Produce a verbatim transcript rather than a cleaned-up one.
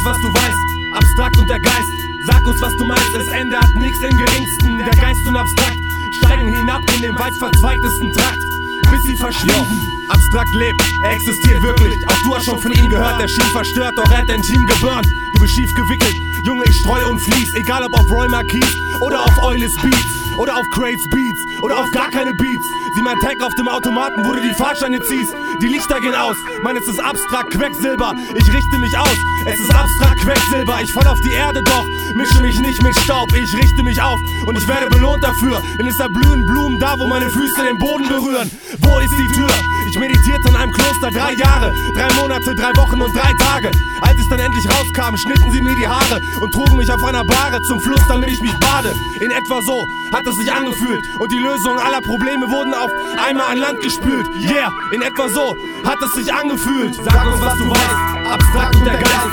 was du weißt, abstrakt und der Geist. Sag uns, was du meinst, es ändert nichts im geringsten. Der Geist und abstrakt steigen hinab in den weit verzweigtesten Trakt, bis sie verschwinden. Abstrakt lebt, er existiert wirklich. Auch du hast schon von ihm gehört, der schien verstört, doch er hat dein Team geburnt. Du bist schief gewickelt, Junge, ich streu und fließ. Egal ob auf Roy Marquis oder auf Eulis Beats oder auf Crates Beats oder auf gar keine Beats. Sieh mein Tag auf dem Automaten, wo du die Fahrscheine ziehst. Die Lichter gehen aus, Mann, es ist abstrakt Quecksilber. Ich richte mich aus, es ist abstrakt Quecksilber. Ich fall auf die Erde, doch mische mich nicht mit Staub. Ich richte mich auf und ich werde belohnt dafür. Denn es erblühen Blumen da, wo meine Füße den Boden berühren. Wo ist die Tür? Ich meditierte in einem Kloster drei Jahre, drei Monate, drei Wochen und drei Tage. Als ich dann endlich rauskam, schnitten sie mir die Haare und trugen mich auf einer Bahre zum Fluss, damit ich mich bade. In etwa so hat es sich angefühlt und die Lösung aller Probleme wurden auf einmal an Land gespült. Yeah, in etwa so hat es sich angefühlt. Sag uns, was du weißt, abstrakt und der Geist.